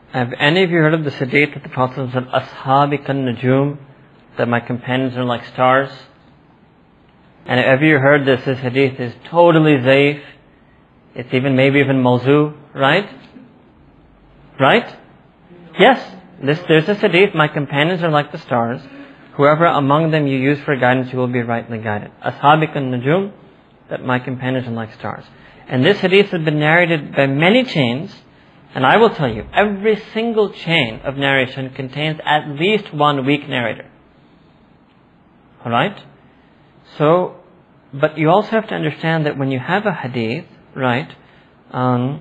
Have any of you heard of this hadith that the Prophet said, Ashabi kan najum, that my companions are like stars? And have you heard this hadith is totally zaif? It's maybe even mawzu, right? Right? Yes, there's this hadith, my companions are like the stars. Whoever among them you use for guidance, you will be rightly guided. Ashabi kan najum, that my companions are like stars. And this hadith has been narrated by many chains, and I will tell you, every single chain of narration contains at least one weak narrator. Alright? So, but you also have to understand that when you have a hadith, right, a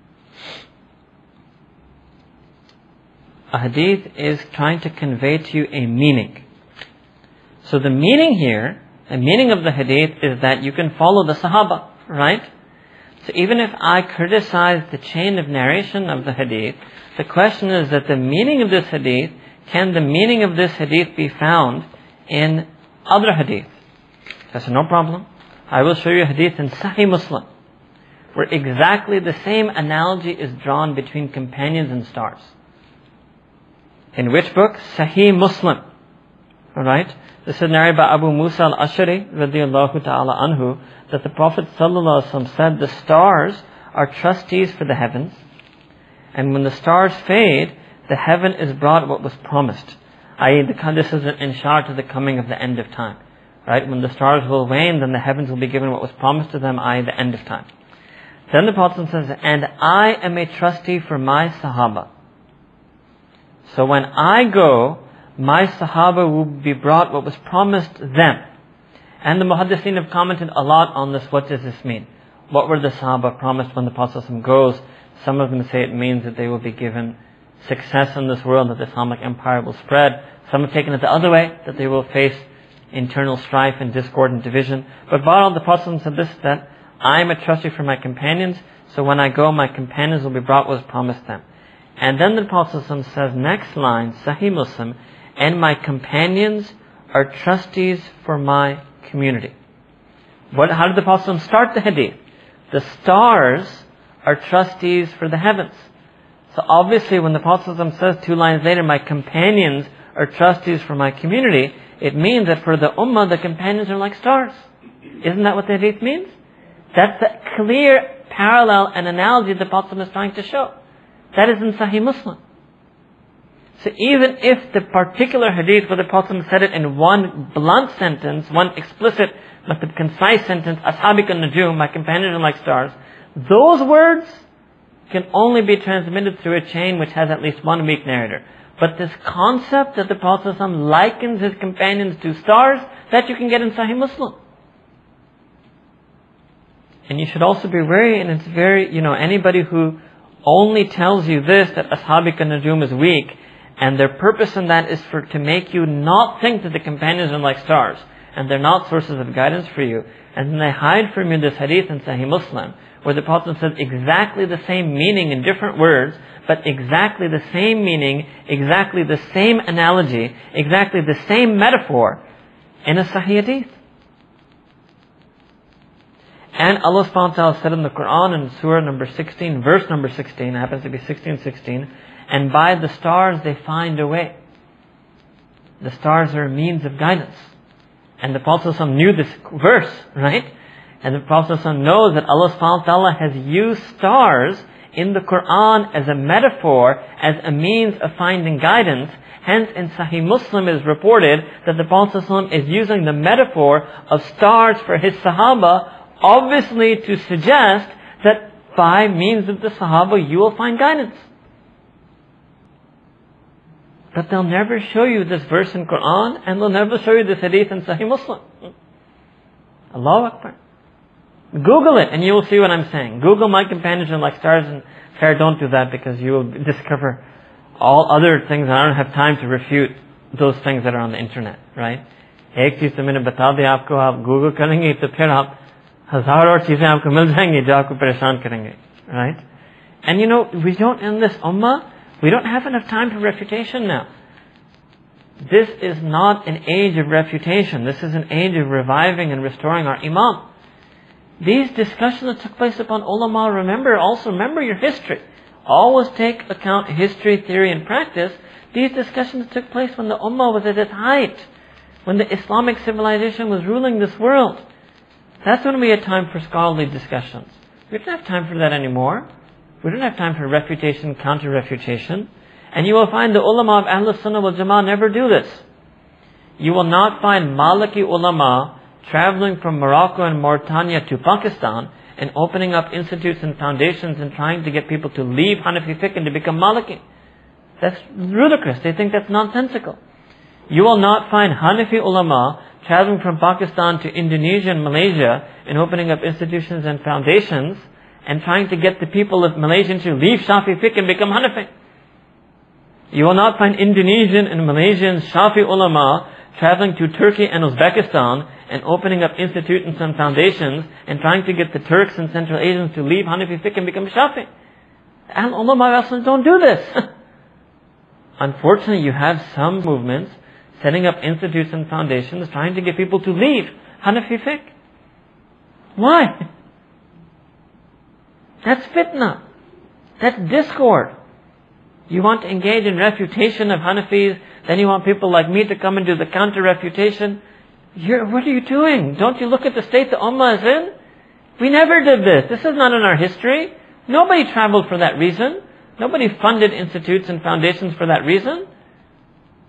hadith is trying to convey to you a meaning. So the meaning here, the meaning of the hadith is that you can follow the Sahaba, right? So even if I criticize the chain of narration of the hadith, the question is that the meaning of this hadith, can the meaning of this hadith be found in other hadith? I said, no problem. I will show you a hadith in Sahih Muslim, where exactly the same analogy is drawn between companions and stars. In which book? Sahih Muslim. Alright? This is narrated by Abu Musa al-Ash'ari radiyallahu ta'ala anhu, that the Prophet sallallahu alaihi wasallam said the stars are trustees for the heavens, and when the stars fade, the heaven is brought what was promised. I.e., this is an inshar to the coming of the end of time. Right? When the stars will wane, then the heavens will be given what was promised to them, i.e. the end of time. Then the Prophet says, and I am a trustee for my Sahaba. So when I go, my Sahaba will be brought what was promised them. And the Muhaddithin have commented a lot on this. What does this mean? What were the Sahaba promised when the Prophet goes? Some of them say it means that they will be given success in this world, that the Islamic empire will spread. Some have taken it the other way, that they will face internal strife and discord and division. But Baha'u'llah, the Prophet said this, that I am a trustee for my companions, so when I go, my companions will be brought what was promised them. And then the Prophet says, next line, Sahih Muslim, and my companions are trustees for my community. How did the Prophet start the hadith? The stars are trustees for the heavens. So obviously when the Prophet says 2 lines later, my companions are trustees for my community, it means that for the ummah, the companions are like stars. Isn't that what the hadith means? That's the clear parallel and analogy the Prophet is trying to show. That is in Sahih Muslim. So even if the particular hadith where the Prophet said it in one blunt sentence, one explicit but concise sentence, Ashabi kan najum, my companions are like stars, those words can only be transmitted through a chain which has at least one weak narrator. But this concept that the Prophet likens his companions to stars, that you can get in Sahih Muslim. And you should also be wary, and it's very, anybody who only tells you this, that Ashabi kan najum is weak, and their purpose in that is to make you not think that the companions are like stars, and they're not sources of guidance for you. And then they hide from you this hadith in Sahih Muslim, where the Prophet says exactly the same meaning in different words, but exactly the same meaning, exactly the same analogy, exactly the same metaphor in a Sahih hadith. And Allah subhanahu wa ta'ala said in the Quran in Surah number 16, verse number 16, it happens to be 16:16, and by the stars they find a way. The stars are a means of guidance. And the Prophet ﷺ knew this verse, right? And the Prophet ﷺ knows that Allah subhanahu wa ta'ala has used stars in the Quran as a metaphor, as a means of finding guidance. Hence in Sahih Muslim is reported that the Prophet ﷺ is using the metaphor of stars for his Sahaba, obviously to suggest that by means of the Sahaba you will find guidance. But they'll never show you this verse in Quran, and they'll never show you this hadith in Sahih Muslim. Allahu Akbar. Google it and you will see what I'm saying. Google my companions are like stars, and fair, don't do that because you will discover all other things, and I don't have time to refute those things that are on the internet, right? एक चीज तो मैंने बता दी आपको, आप Google करेंगे तो फिर आप हजारों और चीजें आपको मिल जाएंगी जो आपको परेशान करेंगे, right? And we don't, in this ummah, we don't have enough time for refutation now. This is not an age of refutation. This is an age of reviving and restoring our iman. These discussions that took place upon ulama, remember your history. always take account history, theory, and practice, these discussions took place when the Ummah was at its height, when the Islamic civilization was ruling this world. That's when we had time for scholarly discussions. We don't have time for that anymore. We don't have time for refutation, counter-refutation. And you will find the ulama of Ahlus Sunnah wal Jama'ah never do this. You will not find Maliki ulama traveling from Morocco and Mauritania to Pakistan and opening up institutes and foundations and trying to get people to leave Hanafi fiqh and to become Maliki. That's ludicrous. They think that's nonsensical. You will not find Hanafi ulama traveling from Pakistan to Indonesia and Malaysia and opening up institutions and foundations and trying to get the people of Malaysia to leave Shafi fiqh and become Hanafi. You will not find Indonesian and Malaysian Shafi ulama traveling to Turkey and Uzbekistan and opening up institutions and foundations and trying to get the Turks and Central Asians to leave Hanafi fiqh and become Shafi. The ulama don't do this. Unfortunately, you have some movements setting up institutes and foundations trying to get people to leave Hanafi fiqh. Why? That's fitna. That's discord. You want to engage in refutation of Hanafis, then you want people like me to come and do the counter-refutation. What are you doing? Don't you look at the state the Ummah is in? We never did this. This is not in our history. Nobody traveled for that reason. Nobody funded institutes and foundations for that reason.